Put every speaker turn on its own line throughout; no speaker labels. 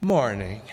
Morning.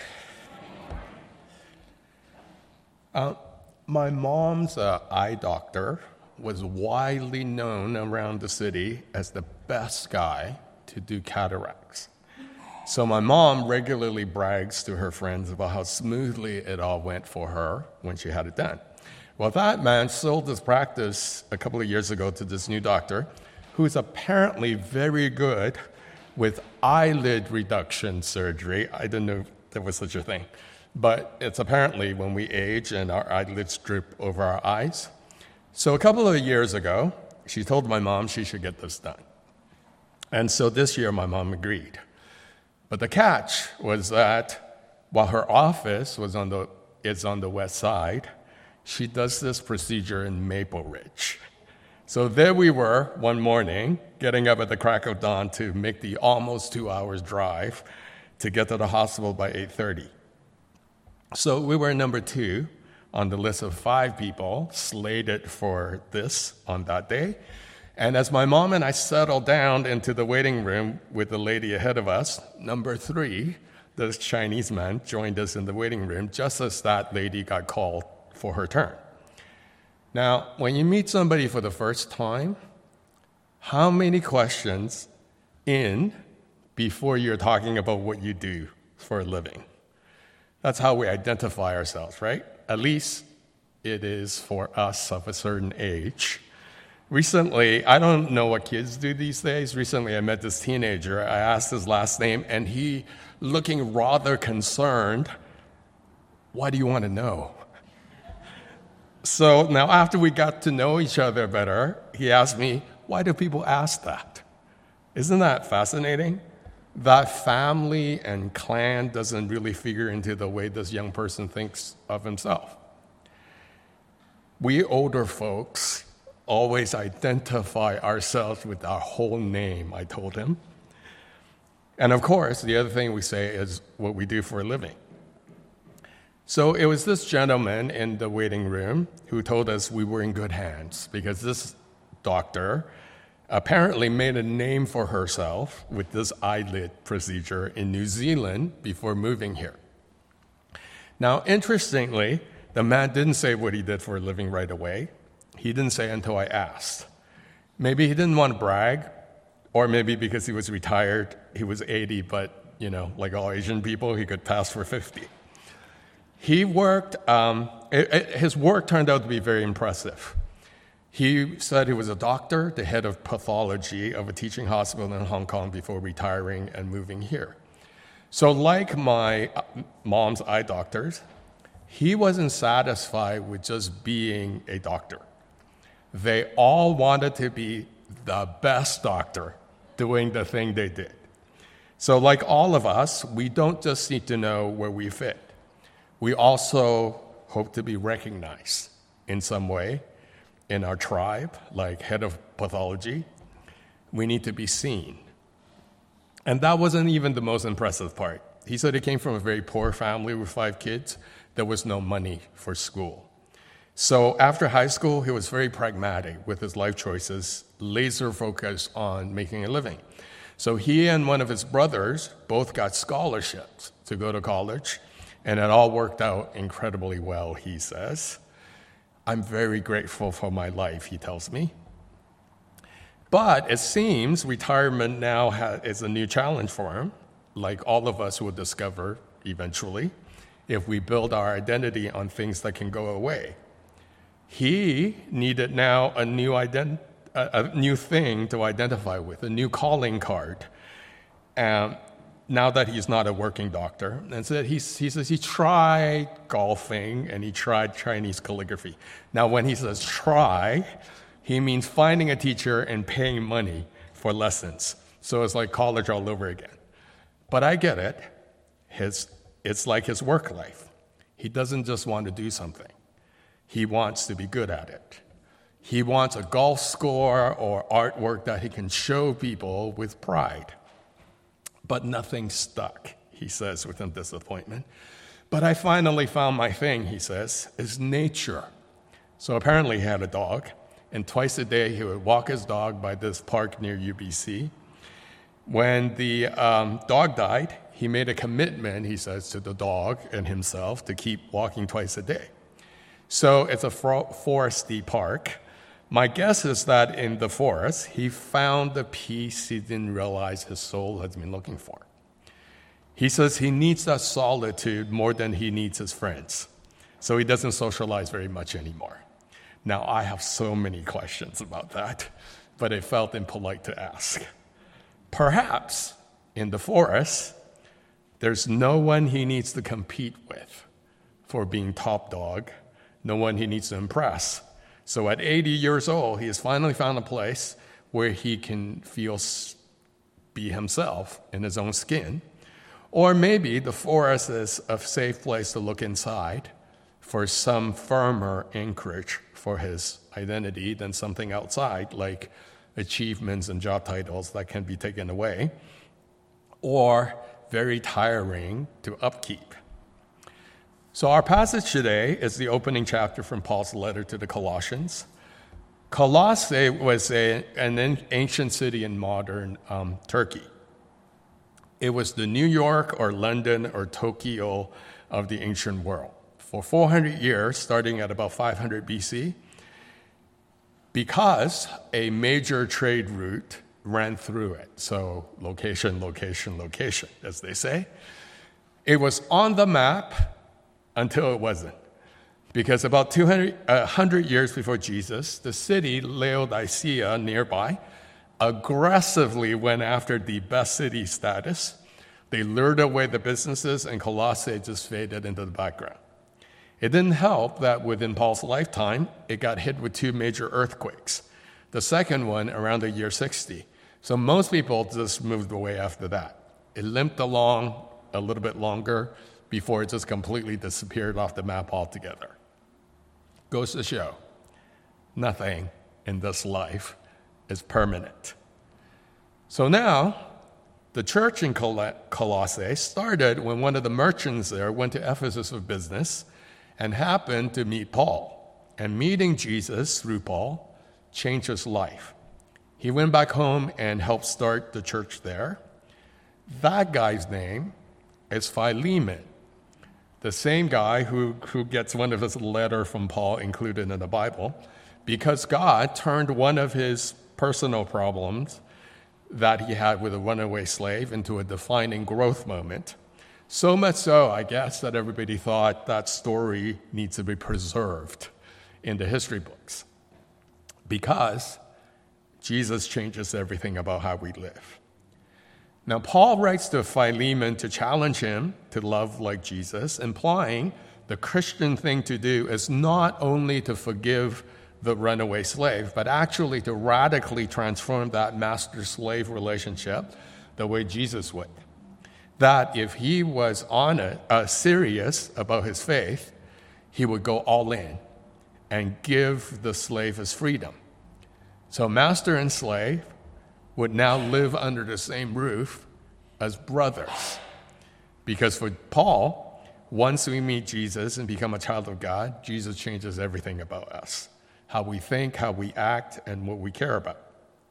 My mom's eye doctor was widely known around the city as the best guy to do cataracts. So my mom regularly brags to her friends about how smoothly it all went for her when she had it done. Well, that man sold his practice a couple of years ago to this new doctor who's apparently very good with eyelid reduction surgery. I didn't know there was such a thing. But it's apparently when we age and our eyelids drip over our eyes. So a couple of years ago, she told my mom she should get this done. And so this year, my mom agreed. But the catch was that while her office is on the west side, she does this procedure in Maple Ridge. So there we were one morning, getting up at the crack of dawn to make the almost 2 hours drive to get to the hospital by 8:30. So we were number 2 on the list of 5 people slated for this on that day. And as my mom and I settled down into the waiting room with the lady ahead of us, number 3, this Chinese man, joined us in the waiting room just as that lady got called for her turn. Now, when you meet somebody for the first time, how many questions in before you're talking about what you do for a living? That's how we identify ourselves, right? At least it is for us of a certain age. Recently, I don't know what kids do these days. Recently, I met this teenager. I asked his last name, and he, looking rather concerned, "Why do you want to know?" So now after we got to know each other better, he asked me, "Why do people ask that?" Isn't that fascinating? That family and clan doesn't really figure into the way this young person thinks of himself. We older folks always identify ourselves with our whole name, I told him. And of course, the other thing we say is what we do for a living. So it was this gentleman in the waiting room who told us we were in good hands because this doctor apparently made a name for herself with this eyelid procedure in New Zealand before moving here. Now, interestingly, the man didn't say what he did for a living right away. He didn't say until I asked. Maybe he didn't want to brag, or maybe because he was retired, he was 80, but, like all Asian people, he could pass for 50. He worked, his work turned out to be very impressive. He said he was a doctor, the head of pathology of a teaching hospital in Hong Kong before retiring and moving here. So like my mom's eye doctors, he wasn't satisfied with just being a doctor. They all wanted to be the best doctor doing the thing they did. So like all of us, we don't just need to know where we fit. We also hope to be recognized in some way in our tribe, like head of pathology. We need to be seen. And that wasn't even the most impressive part. He said he came from a very poor family with 5 kids. There was no money for school. So after high school, he was very pragmatic with his life choices, laser focused on making a living. So he and one of his brothers both got scholarships to go to college, and it all worked out incredibly well, he says. I'm very grateful for my life, he tells me. But it seems retirement now is a new challenge for him, like all of us will discover eventually, if we build our identity on things that can go away. He needed now a new thing to identify with, a new calling card. Now that he's not a working doctor. And so he says he tried golfing and he tried Chinese calligraphy. Now, when he says try, he means finding a teacher and paying money for lessons. So it's like college all over again. But I get it. It's like his work life. He doesn't just want to do something. He wants to be good at it. He wants a golf score or artwork that he can show people with pride. But nothing stuck, he says with some disappointment. But I finally found my thing, he says, is nature. So apparently he had a dog, and twice a day he would walk his dog by this park near UBC. When the dog died, he made a commitment, he says, to the dog and himself to keep walking twice a day. So it's a foresty park. My guess is that in the forest, he found the peace he didn't realize his soul has been looking for. He says he needs that solitude more than he needs his friends. So he doesn't socialize very much anymore. Now, I have so many questions about that, but it felt impolite to ask. Perhaps in the forest, there's no one he needs to compete with for being top dog, no one he needs to impress. So at 80 years old, he has finally found a place where he can be himself in his own skin. Or maybe the forest is a safe place to look inside for some firmer anchorage for his identity than something outside, like achievements and job titles that can be taken away, or very tiring to upkeep. So our passage today is the opening chapter from Paul's letter to the Colossians. Colossae was an ancient city in modern Turkey. It was the New York or London or Tokyo of the ancient world. For 400 years, starting at about 500 BC, because a major trade route ran through it. So location, location, location, as they say. It was on the map until it wasn't. Because about 100 years before Jesus, the city Laodicea nearby aggressively went after the best city status. They lured away the businesses, and Colossae just faded into the background. It didn't help that within Paul's lifetime, it got hit with 2 major earthquakes. The second one around the year 60. So most people just moved away after that. It limped along a little bit longer before it just completely disappeared off the map altogether. Goes to show, nothing in this life is permanent. So now, the church in Colossae started when one of the merchants there went to Ephesus for business and happened to meet Paul. And meeting Jesus through Paul changed his life. He went back home and helped start the church there. That guy's name is Philemon, the same guy who gets one of his letters from Paul included in the Bible, because God turned one of his personal problems that he had with a runaway slave into a defining growth moment. So much so, I guess, that everybody thought that story needs to be preserved in the history books, because Jesus changes everything about how we live. Now, Paul writes to Philemon to challenge him to love like Jesus, implying the Christian thing to do is not only to forgive the runaway slave, but actually to radically transform that master-slave relationship the way Jesus would. That if he was serious about his faith, he would go all in and give the slave his freedom. So master and slave would now live under the same roof as brothers. Because for Paul, once we meet Jesus and become a child of God, Jesus changes everything about us. How we think, how we act, and what we care about.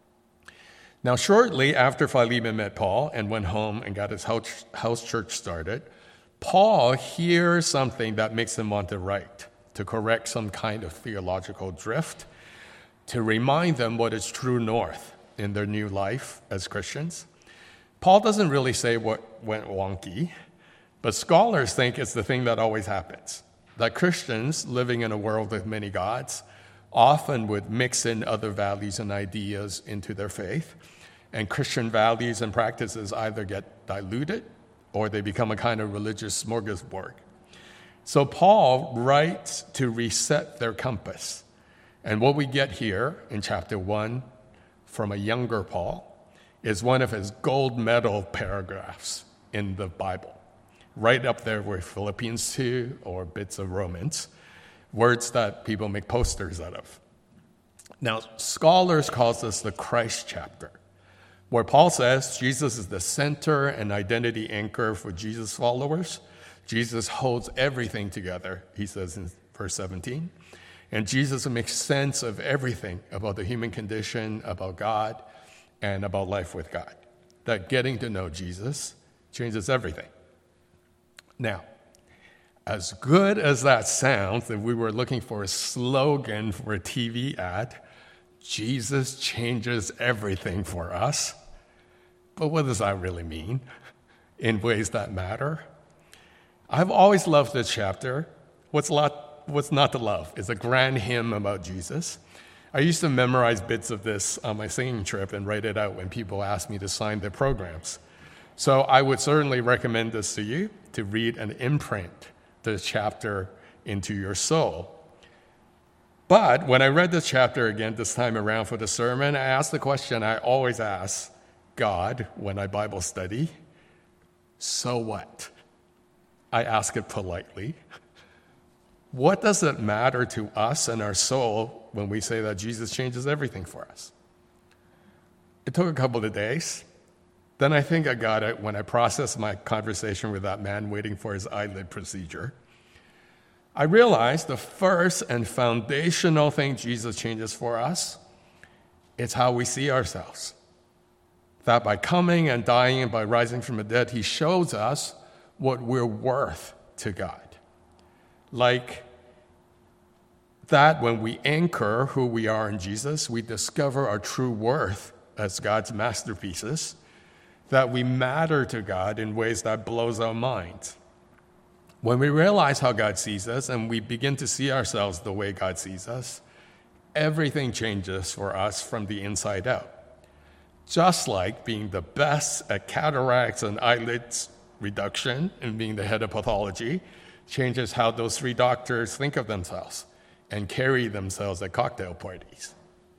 Now, shortly after Philemon met Paul and went home and got his house church started, Paul hears something that makes him want to write, to correct some kind of theological drift, to remind them what is true north in their new life as Christians. Paul doesn't really say what went wonky, but scholars think it's the thing that always happens, that Christians living in a world with many gods often would mix in other values and ideas into their faith, and Christian values and practices either get diluted or they become a kind of religious smorgasbord. So Paul writes to reset their compass. And what we get here in chapter 1 from a younger Paul is one of his gold medal paragraphs in the Bible, right up there with Philippians 2 or bits of Romans, words that people make posters out of. Now, scholars call this the Christ chapter, where Paul says Jesus is the center and identity anchor for Jesus' followers. Jesus holds everything together, he says in verse 17. And Jesus makes sense of everything about the human condition, about God, and about life with God. That getting to know Jesus changes everything. Now, as good as that sounds, if we were looking for a slogan for a TV ad, Jesus changes everything for us. But what does that really mean in ways that matter? I've always loved this chapter. What's not to love? It's a grand hymn about Jesus. I used to memorize bits of this on my singing trip and write it out when people asked me to sign their programs. So I would certainly recommend this to you, to read and imprint this chapter into your soul. But when I read this chapter again this time around for the sermon, I asked the question I always ask God when I Bible study: so what? I ask it politely. What does it matter to us and our soul when we say that Jesus changes everything for us? It took a couple of days. Then I think I got it when I processed my conversation with that man waiting for his eyelid procedure. I realized the first and foundational thing Jesus changes for us is how we see ourselves. That by coming and dying and by rising from the dead, he shows us what we're worth to God. Like that, when we anchor who we are in Jesus, we discover our true worth as God's masterpieces, that we matter to God in ways that blows our minds. When we realize how God sees us and we begin to see ourselves the way God sees us, everything changes for us from the inside out. Just like being the best at cataracts and eyelids reduction and being the head of pathology changes how those three doctors think of themselves and carry themselves at cocktail parties.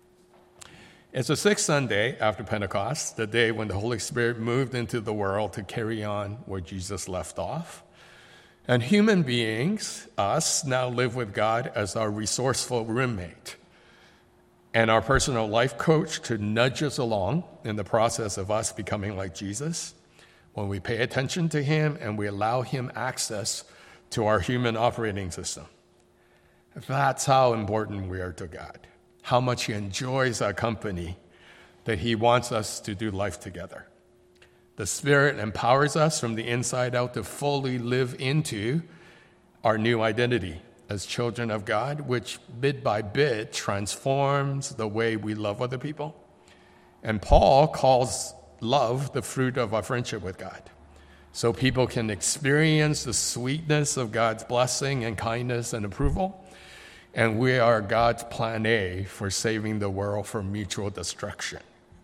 It's the sixth Sunday after Pentecost, the day when the Holy Spirit moved into the world to carry on where Jesus left off. And human beings, us, now live with God as our resourceful roommate and our personal life coach to nudge us along in the process of us becoming like Jesus when we pay attention to him and we allow him access to our human operating system. That's how important we are to God, how much he enjoys our company, that he wants us to do life together. The Spirit empowers us from the inside out to fully live into our new identity as children of God, which bit by bit transforms the way we love other people. And Paul calls love the fruit of our friendship with God, so people can experience the sweetness of God's blessing and kindness and approval. And we are God's plan A for saving the world from mutual destruction.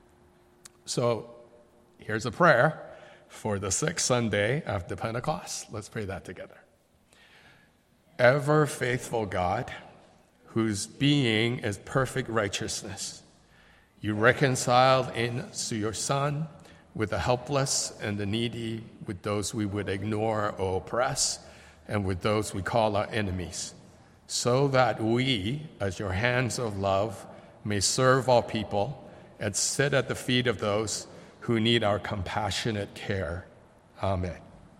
So here's a prayer for the sixth Sunday after Pentecost. Let's pray that together. Ever faithful God, whose being is perfect righteousness, you reconciled into your Son with the helpless and the needy, with those we would ignore or oppress, and with those we call our enemies, so that we, as your hands of love, may serve all people and sit at the feet of those who need our compassionate care. Amen.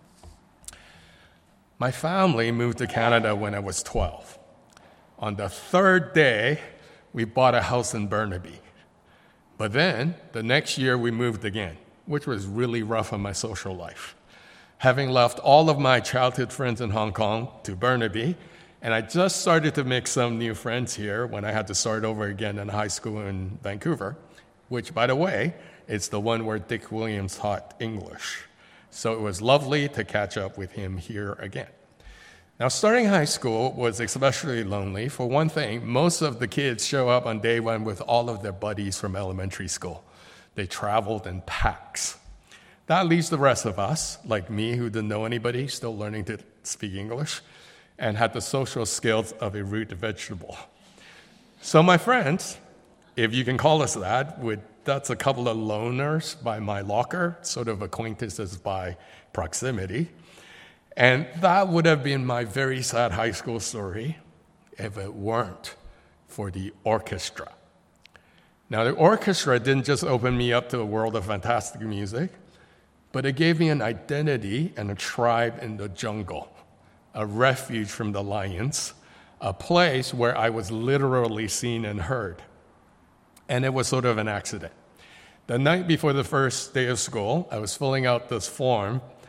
My family moved to Canada when I was 12. On the third day, we bought a house in Burnaby. But then, the next year, we moved again, which was really rough on my social life. Having left all of my childhood friends in Hong Kong to Burnaby, and I just started to make some new friends here when I had to start over again in high school in Vancouver, which, by the way, is the one where Dick Williams taught English. So it was lovely to catch up with him here again. Now, starting high school was especially lonely. For one thing, most of the kids show up on day one with all of their buddies from elementary school. They traveled in packs. That leaves the rest of us, like me, who didn't know anybody, still learning to speak English, and had the social skills of a root vegetable. So my friends, if you can call us that, that's a couple of loners by my locker, sort of acquaintances by proximity. And that would have been my very sad high school story if it weren't for the orchestra. Now, the orchestra didn't just open me up to a world of fantastic music, but it gave me an identity and a tribe in the jungle, a refuge from the lions, a place where I was literally seen and heard. And it was sort of an accident. The night before the first day of school, I was filling out this form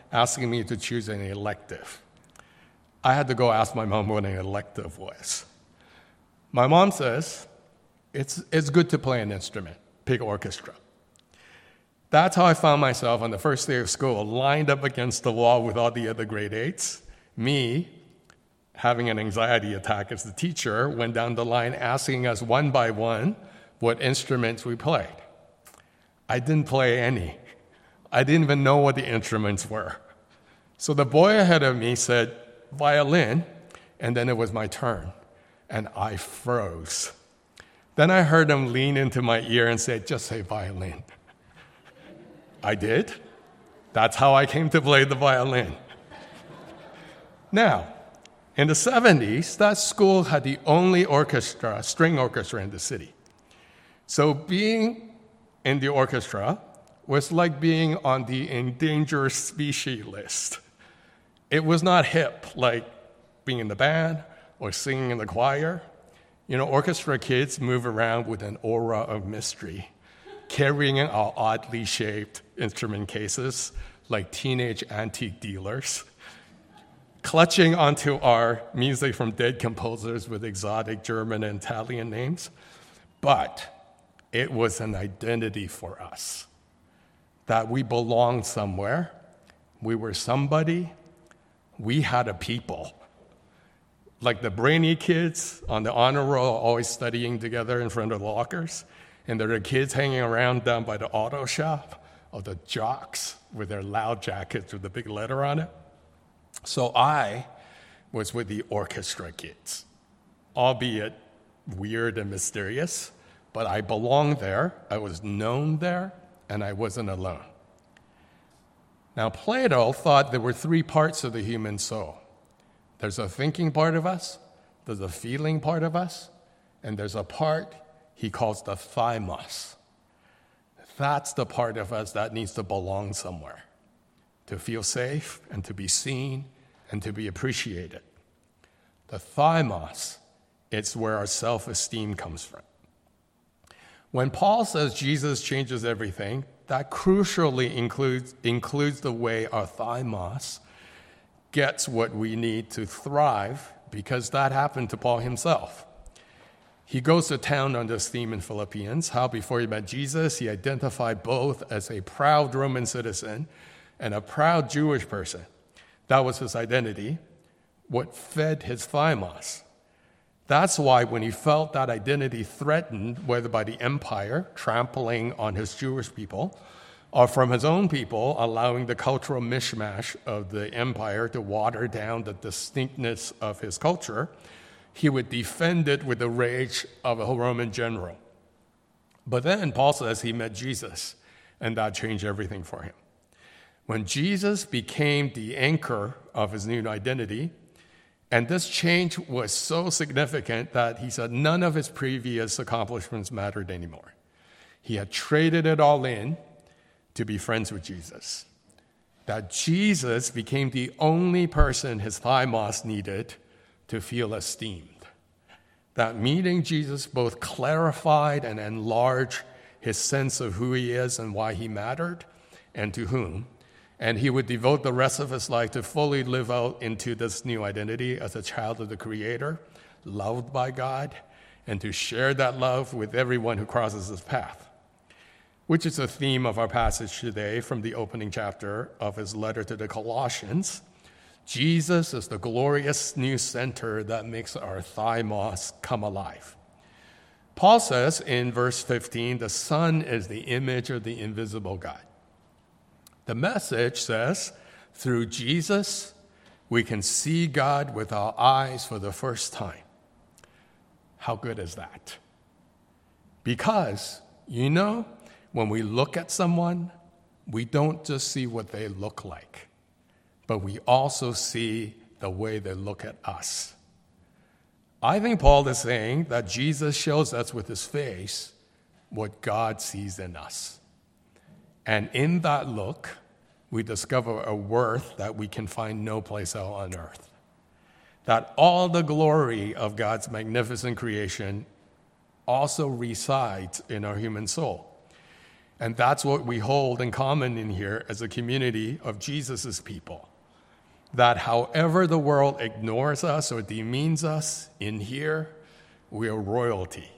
asking me to choose an elective. I had to go ask my mom what an elective was. My mom says, it's good to play an instrument, pick orchestra. That's how I found myself on the first day of school, lined up against the wall with all the other grade 8s. Me, having an anxiety attack as the teacher, went down the line asking us one by one what instruments we played. I didn't play any. I didn't even know what the instruments were. So the boy ahead of me said, violin, and then it was my turn, and I froze. Then I heard him lean into my ear and say, just say violin. I did. That's how I came to play the violin. Now, in the 70s, that school had the only orchestra, string orchestra in the city. So being in the orchestra was like being on the endangered species list. It was not hip like being in the band or singing in the choir. You know, orchestra kids move around with an aura of mystery, carrying our oddly shaped instrument cases like teenage antique dealers, clutching onto our music from dead composers with exotic German and Italian names. But it was an identity for us, that we belonged somewhere, we were somebody, we had a people. Like the brainy kids on the honor roll always studying together in front of the lockers, and there are kids hanging around down by the auto shop, or the jocks with their loud jackets with the big letter on it. So I was with the orchestra kids, albeit weird and mysterious, but I belonged there, I was known there, and I wasn't alone. Now, Plato thought there were 3 parts of the human soul. There's a thinking part of us, there's a feeling part of us, and there's a part he calls the thymos. That's the part of us that needs to belong somewhere, to feel safe and to be seen and to be appreciated. The thymos, it's where our self-esteem comes from. When Paul says Jesus changes everything, that crucially includes the way our thymos gets what we need to thrive, because that happened to Paul himself. He goes to town on this theme in Philippians, how before he met Jesus, he identified both as a proud Roman citizen and a proud Jewish person. That was his identity, what fed his thymos. That's why when he felt that identity threatened, whether by the empire trampling on his Jewish people, or from his own people allowing the cultural mishmash of the empire to water down the distinctness of his culture, he would defend it with the rage of a Roman general. But then Paul says he met Jesus, and that changed everything for him. When Jesus became the anchor of his new identity, and this change was so significant that he said none of his previous accomplishments mattered anymore. He had traded it all in to be friends with Jesus. That Jesus became the only person his thymos needed to feel esteemed. That meeting Jesus both clarified and enlarged his sense of who he is and why he mattered and to whom. And he would devote the rest of his life to fully live out into this new identity as a child of the Creator, loved by God, and to share that love with everyone who crosses his path, which is the theme of our passage today from the opening chapter of his letter to the Colossians. Jesus is the glorious new center that makes our thymos come alive. Paul says in verse 15, the Son is the image of the invisible God. The Message says, through Jesus, we can see God with our eyes for the first time. How good is that? Because, you know, when we look at someone, we don't just see what they look like, but we also see the way they look at us. I think Paul is saying that Jesus shows us with his face what God sees in us. And in that look, we discover a worth that we can find no place else on earth. That all the glory of God's magnificent creation also resides in our human soul. And that's what we hold in common in here as a community of Jesus' people. That however the world ignores us or demeans us, in here, we are royalty.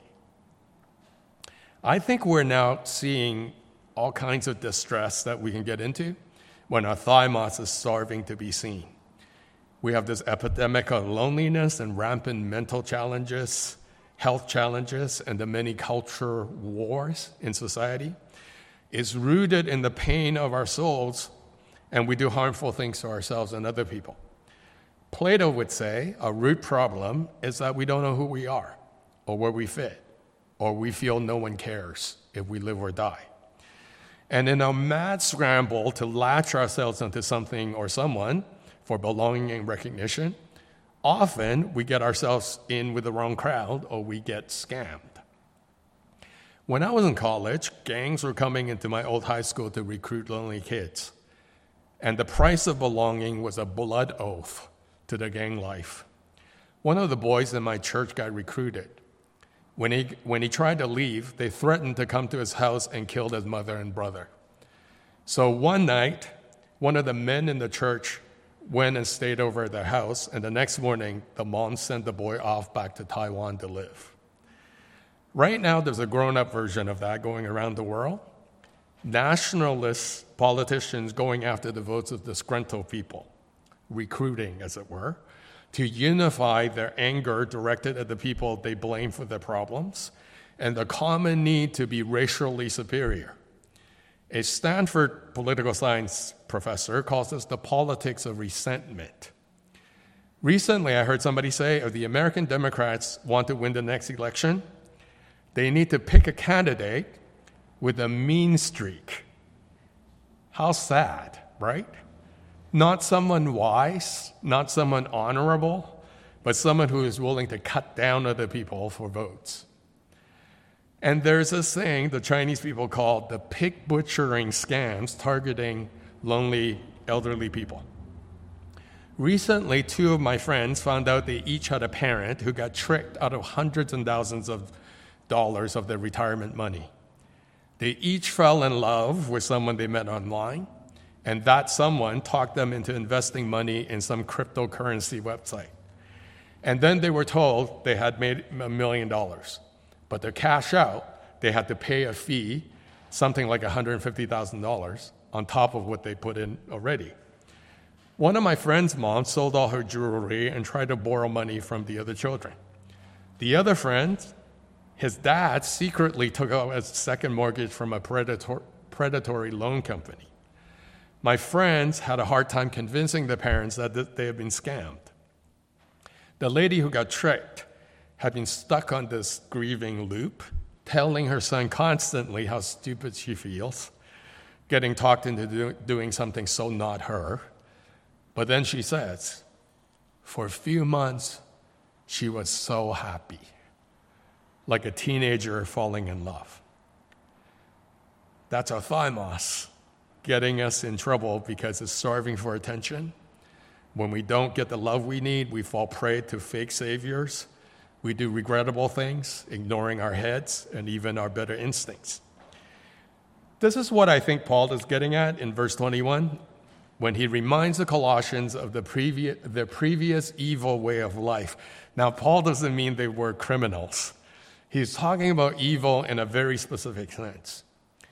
I think we're now seeing all kinds of distress that we can get into when our thymos is starving to be seen. We have this epidemic of loneliness and rampant mental challenges, health challenges, and the many culture wars in society. It's rooted in the pain of our souls, and we do harmful things to ourselves and other people. Plato would say a root problem is that we don't know who we are or where we fit, or we feel no one cares if we live or die. And in a mad scramble to latch ourselves into something or someone for belonging and recognition, often we get ourselves in with the wrong crowd or we get scammed. When I was in college, gangs were coming into my old high school to recruit lonely kids. And the price of belonging was a blood oath to the gang life. One of the boys in my church got recruited. When he tried to leave, they threatened to come to his house and kill his mother and brother. So one night, one of the men in the church went and stayed over at their house, and the next morning, the mom sent the boy off back to Taiwan to live. Right now, there's a grown-up version of that going around the world. Nationalist politicians going after the votes of disgruntled people, recruiting, as it were, to unify their anger directed at the people they blame for their problems and the common need to be racially superior. A Stanford political science professor calls this the politics of resentment. Recently, I heard somebody say if the American Democrats want to win the next election, they need to pick a candidate with a mean streak. How sad, right? Not someone wise, not someone honorable, but someone who is willing to cut down other people for votes. And there's this thing the Chinese people call the pig butchering scams targeting lonely elderly people. Recently, two of my friends found out they each had a parent who got tricked out of hundreds and thousands of dollars of their retirement money. They each fell in love with someone they met online, and that someone talked them into investing money in some cryptocurrency website. And then they were told they had made $1 million. But to cash out, they had to pay a fee, something like $150,000, on top of what they put in already. One of my friend's moms sold all her jewelry and tried to borrow money from the other children. The other friend, his dad, secretly took out a second mortgage from a predatory loan company. My friends had a hard time convincing the parents that they had been scammed. The lady who got tricked had been stuck on this grieving loop, telling her son constantly how stupid she feels, getting talked into doing something so not her. But then she says, for a few months, she was so happy, like a teenager falling in love. That's our thymos, getting us in trouble because it's starving for attention. When we don't get the love we need, we fall prey to fake saviors. We do regrettable things, ignoring our heads and even our better instincts. This is what I think Paul is getting at in verse 21, when he reminds the Colossians of their previous evil way of life. Now, Paul doesn't mean they were criminals. He's talking about evil in a very specific sense.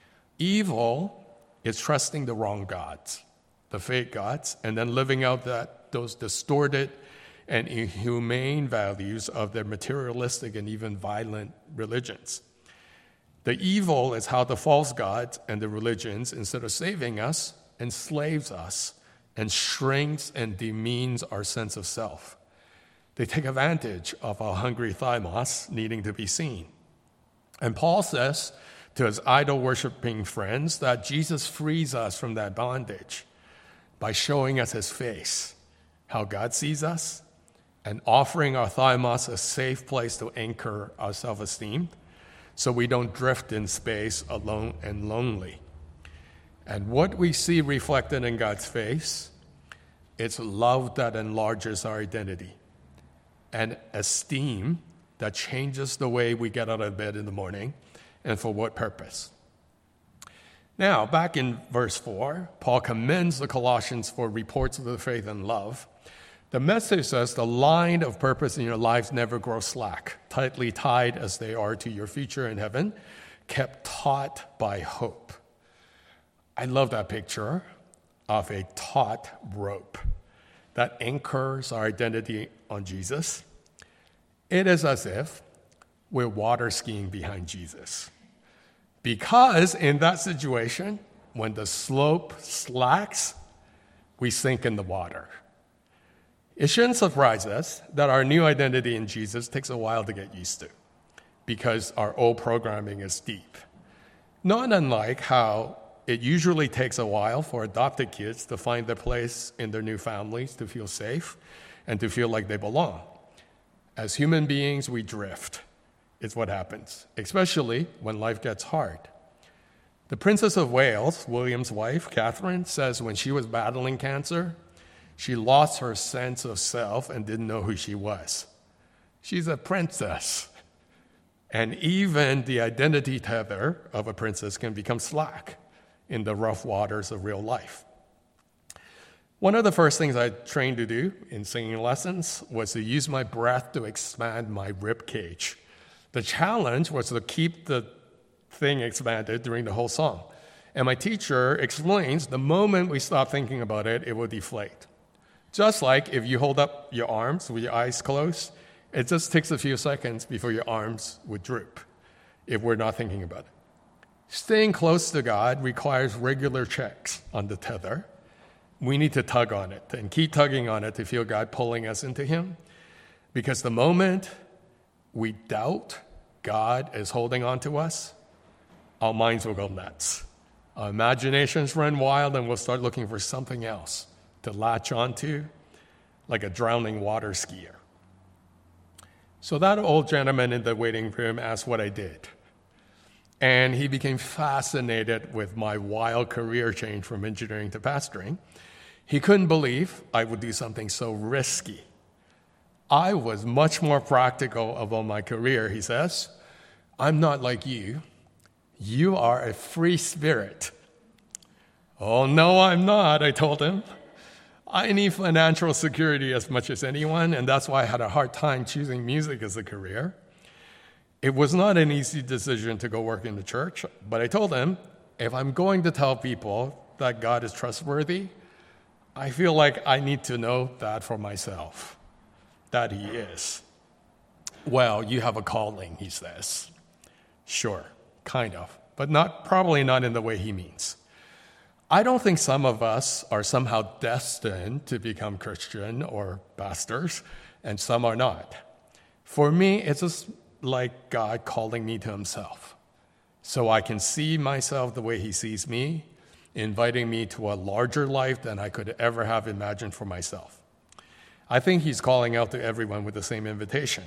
Evil is trusting the wrong gods, the fake gods, and then living out those distorted and inhumane values of their materialistic and even violent religions. The evil is how the false gods and the religions, instead of saving us, enslaves us and shrinks and demeans our sense of self. They take advantage of our hungry thymos needing to be seen. And Paul says to his idol-worshiping friends that Jesus frees us from that bondage by showing us his face, how God sees us, and offering our thymos a safe place to anchor our self-esteem so we don't drift in space alone and lonely. And what we see reflected in God's face, it's love that enlarges our identity and esteem that changes the way we get out of bed in the morning and for what purpose. Now, back in verse 4, Paul commends the Colossians for reports of the faith and love. The message says the line of purpose in your lives never grows slack, tightly tied as they are to your future in heaven, kept taut by hope. I love that picture of a taut rope that anchors our identity on Jesus. It is as if we're water skiing behind Jesus. Because in that situation, when the slope slacks, we sink in the water. It shouldn't surprise us that our new identity in Jesus takes a while to get used to because our old programming is deep. Not unlike how it usually takes a while for adopted kids to find their place in their new families, to feel safe, and to feel like they belong. As human beings, we drift. It's what happens, especially when life gets hard. The Princess of Wales, William's wife, Catherine, says when she was battling cancer, she lost her sense of self and didn't know who she was. She's a princess. And even the identity tether of a princess can become slack in the rough waters of real life. One of the first things I trained to do in singing lessons was to use my breath to expand my rib cage. The challenge was to keep the thing expanded during the whole song. And my teacher explains the moment we stop thinking about it, it will deflate. Just like if you hold up your arms with your eyes closed, it just takes a few seconds before your arms would droop if we're not thinking about it. Staying close to God requires regular checks on the tether. We need to tug on it and keep tugging on it to feel God pulling us into Him. Because the moment we doubt God is holding on to us, our minds will go nuts. Our imaginations run wild and we'll start looking for something else to latch onto, like a drowning water skier. So that old gentleman in the waiting room asked what I did. And he became fascinated with my wild career change from engineering to pastoring. He couldn't believe I would do something so risky. I was much more practical about my career, he says. I'm not like you. You are a free spirit. Oh, no, I'm not, I told him. I need financial security as much as anyone, and that's why I had a hard time choosing music as a career. It was not an easy decision to go work in the church, but I told him, if I'm going to tell people that God is trustworthy, I feel like I need to know that for myself, that He is. Well, you have a calling, he says. Sure, kind of, but probably not in the way he means. I don't think some of us are somehow destined to become Christian or pastors, and some are not. For me, it's just like God calling me to Himself, so I can see myself the way He sees me, inviting me to a larger life than I could ever have imagined for myself. I think He's calling out to everyone with the same invitation.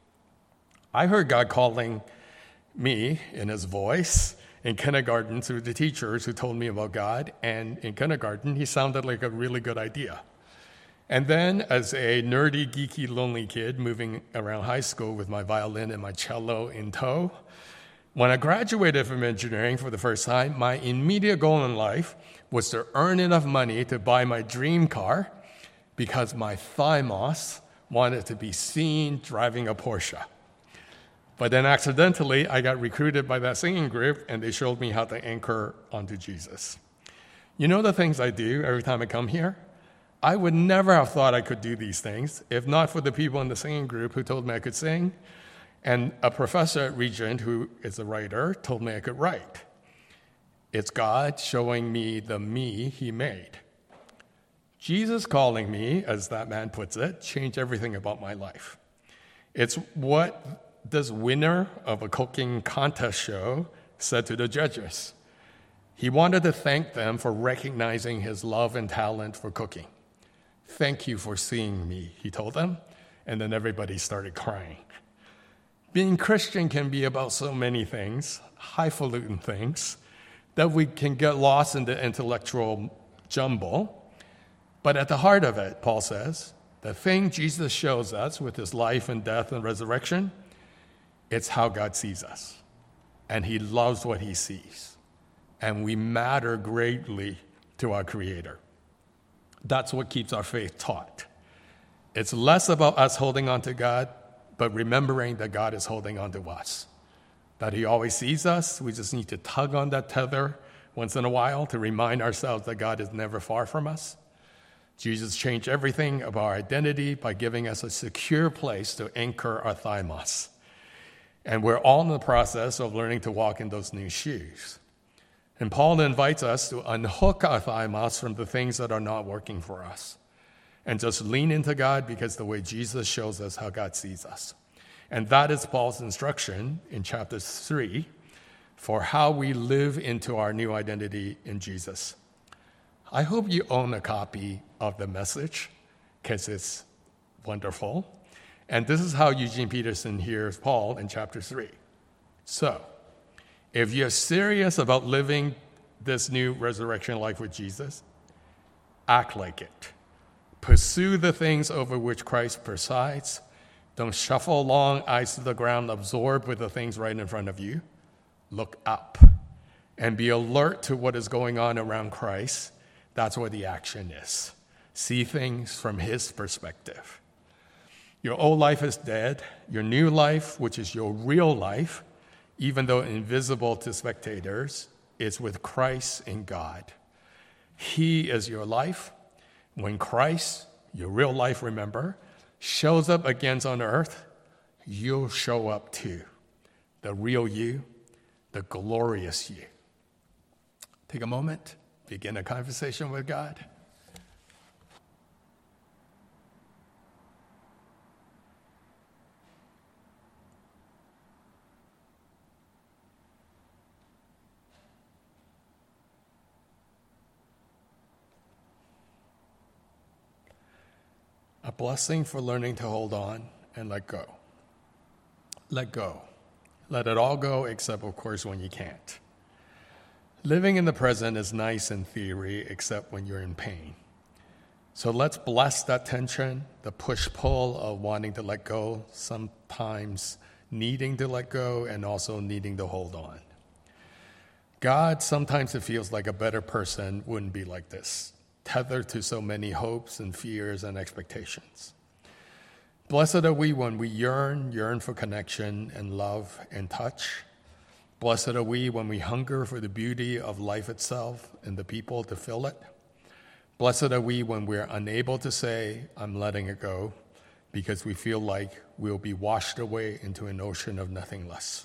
I heard God calling me in His voice in kindergarten through the teachers who told me about God, and in kindergarten, He sounded like a really good idea. And then, as a nerdy, geeky, lonely kid moving around high school with my violin and my cello in tow, when I graduated from engineering for the first time, my immediate goal in life was to earn enough money to buy my dream car because my thymos wanted to be seen driving a Porsche. But then accidentally, I got recruited by that singing group, and they showed me how to anchor onto Jesus. You know the things I do every time I come here? I would never have thought I could do these things if not for the people in the singing group who told me I could sing, and a professor at Regent, who is a writer, told me I could write. It's God showing me the me He made. Jesus calling me, as that man puts it, changed everything about my life. It's what this winner of a cooking contest show said to the judges. He wanted to thank them for recognizing his love and talent for cooking. Thank you for seeing me, he told them, and then everybody started crying. Being Christian can be about so many things, highfalutin things, that we can get lost in the intellectual jumble. But at the heart of it, Paul says, the thing Jesus shows us with His life and death and resurrection, it's how God sees us. And He loves what He sees. and we matter greatly to our Creator. That's what keeps our faith taut. It's less about us holding on to God, but remembering that God is holding on to us, that He always sees us. We just need to tug on that tether once in a while to remind ourselves that God is never far from us. Jesus changed everything about our identity by giving us a secure place to anchor our thymos. And we're all in the process of learning to walk in those new shoes. And Paul invites us to unhook our thymos from the things that are not working for us and just lean into God, because the way Jesus shows us how God sees us. And that is Paul's instruction in chapter 3 for how we live into our new identity in Jesus. I hope you own a copy of the Message, because it's wonderful. And this is how Eugene Peterson hears Paul in chapter 3. So, if you're serious about living this new resurrection life with Jesus, act like it. Pursue the things over which Christ presides. Don't shuffle along, eyes to the ground, absorbed with the things right in front of you. Look up and be alert to what is going on around Christ. That's where the action is. See things from His perspective. Your old life is dead. Your new life, which is your real life, even though invisible to spectators, is with Christ in God. He is your life. When Christ, your real life, remember, shows up again on earth, you'll show up too. The real you, the glorious you. Take a moment, begin a conversation with God. A blessing for learning to hold on and let go. Let go. Let it all go, except, of course, when you can't. Living in the present is nice in theory, except when you're in pain. So let's bless that tension, the push-pull of wanting to let go, sometimes needing to let go, and also needing to hold on. God, sometimes it feels like a better person wouldn't be like this, tethered to so many hopes and fears and expectations. Blessed are we when we yearn for connection and love and touch. Blessed are we when we hunger for the beauty of life itself and the people to fill it. Blessed are we when we're unable to say, I'm letting it go, because we feel like we'll be washed away into an ocean of nothing less.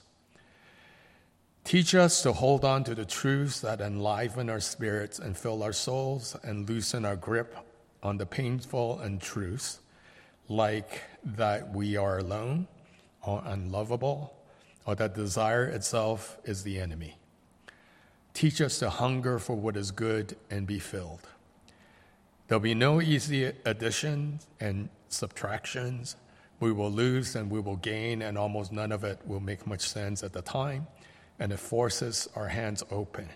Teach us to hold on to the truths that enliven our spirits and fill our souls and loosen our grip on the painful untruths, like that we are alone or unlovable, or that desire itself is the enemy. Teach us to hunger for what is good and be filled. There'll be no easy additions and subtractions. We will lose and we will gain, and almost none of it will make much sense at the time, and it forces our hands open.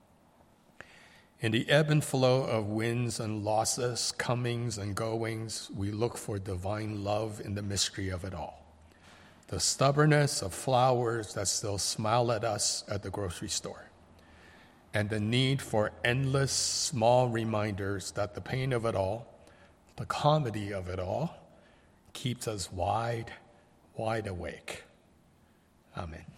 In the ebb and flow of wins and losses, comings and goings, we look for divine love in the mystery of it all. The stubbornness of flowers that still smile at us at the grocery store, and the need for endless small reminders that the pain of it all, the comedy of it all, keeps us wide awake. Amen.